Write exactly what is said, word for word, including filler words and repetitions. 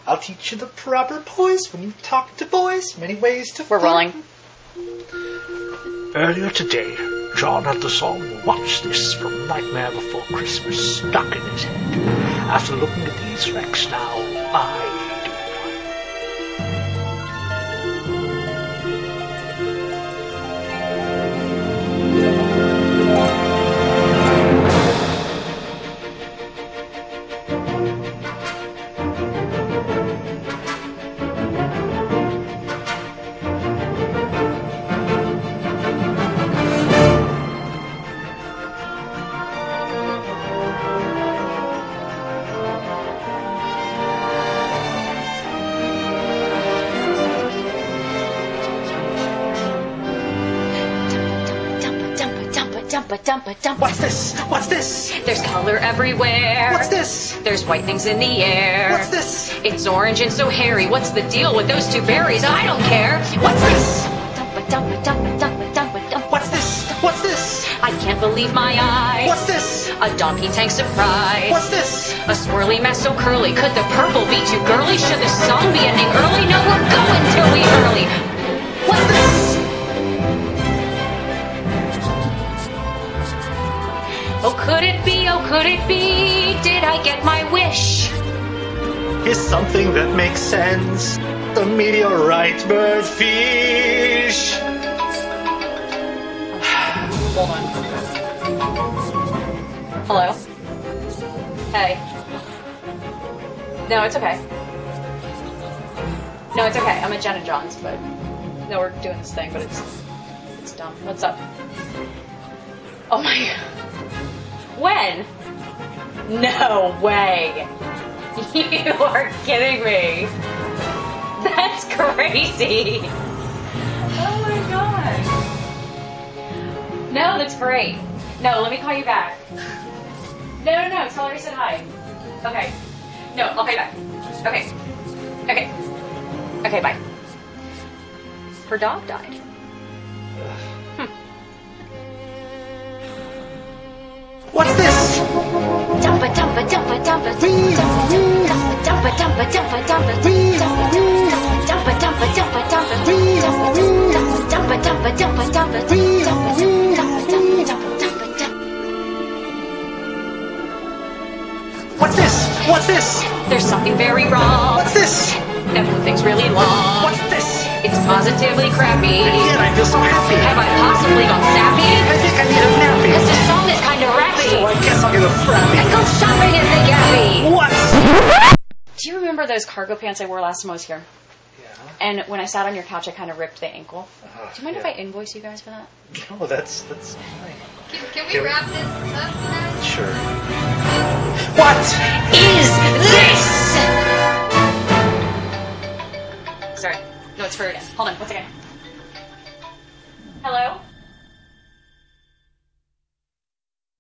I'll teach you the proper poise when you talk to boys. Many ways to We're flirt. rolling. Earlier today, John had the song Watch This from Nightmare Before Christmas stuck in his head. After looking at these wrecks now, I Dumpa, dumpa, dumpa. What's this? What's this? There's color everywhere. What's this? There's white things in the air. What's this? It's orange and so hairy. What's the deal with those two berries? I don't care. What's this? Dumpa, dumpa, dumpa, dumpa, dumpa, dumpa. What's this? What's this? I can't believe my eyes. What's this? A donkey tank surprise. What's this? A swirly mess so curly. Could the purple be too girly? Should the song be ending early? No, we're going till we early. What's this? Oh, could it be? Oh, could it be? Did I get my wish? Is something that makes sense. The meteorite bird fish. Hold on. Hello? Hey. No, it's okay. No, it's okay. I'm at Jen and John's, but no, we're doing this thing, but it's it's dumb. What's up? Oh my god. When? No way. You are kidding me. That's crazy. Oh my god. No, that's great. No, let me call you back. No, no, no. Tell her I said hi. Okay. No, I'll call you back. Okay. Okay. Okay, bye. Her dog died. Hmm. What's this? Dumpa, dumpa, dumpa, dumpa, dumpa, dumpa, dumpa, dumpa, dumpa, dumpa, dumpa, dumpa, dumpa, dumpa, dumpa, dumpa, dumpa, dumpa, What's this? What's this? There's something very wrong. What's this? Everything's really long. What's this? It's positively crappy. Yet I feel so happy. Have I possibly gone sappy? I think I need a nappy. Because the song is kind of rappy. So I guess I'll get a frappy. And go shopping at the Gabby. What? Do you remember those cargo pants I wore last time I was here? Yeah. And when I sat on your couch, I kind of ripped the ankle. Uh, Do you mind yeah. if I invoice you guys for that? No, that's that's fine. Can, can we Can we- wrap this up now? Sure. What? Is this? Sorry. No, it's her again. Hold on, one second. Hello?